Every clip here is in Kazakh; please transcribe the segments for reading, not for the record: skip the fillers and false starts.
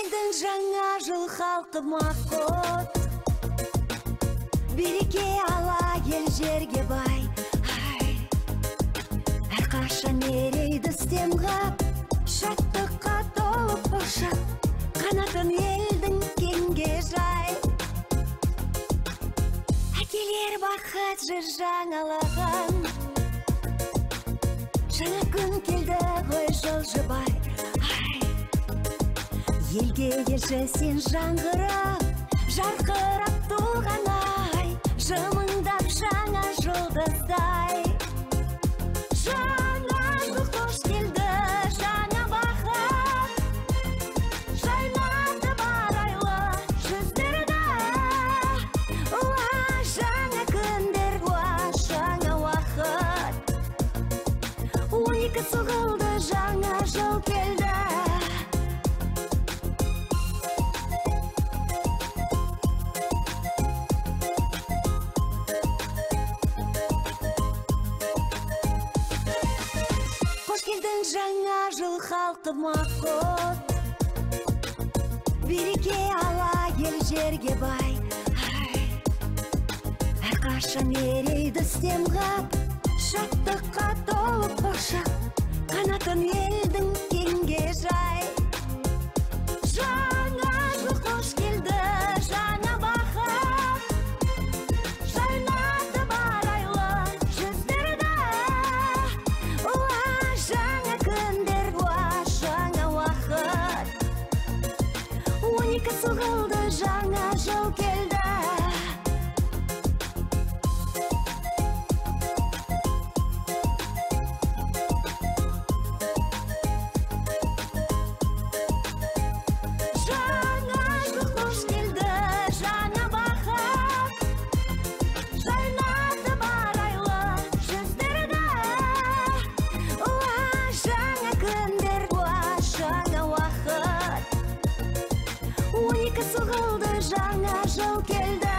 келдің жаңа жыл халқыма құт, береке ала ел жерге бай. Әрқашан мерейді үстем қап, шаттыққа толып бошақ, қанатын елдің кеңге жай. Әкелер бақыт жыр жаңалаған, жаңа күн келді ғой жылжыбай. Елге келші сен жаңғырап, жарқырап туған ай, жымыңдап жаңа жұлдыздай. Жаңа жыл қош келді, жаңа бақыт, жайнады бар айлы жүздерді. Жаңа күндер, жаңа уақыт, 12 соғылды, жаңа жыл келді. Жаңа жыл халқыма құт, береке ала ел жерге бай. Әрқашан мерейді үстем қап, шаттыққа толып бошақ, қанатын елдің кеңге жай. Жаңа жыл қош келді, жаңа бақыт, жайнады бар айлы жүздерді. Жаңа күндер, жаңа уақыт, 12 соғылды, жаңа жыл келді. Соғылды, жаңа жыл келді.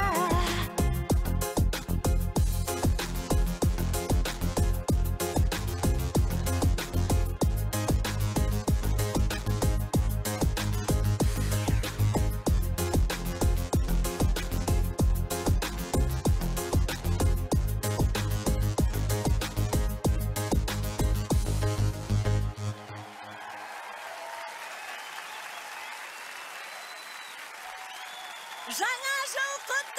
Жаңа жыл құтты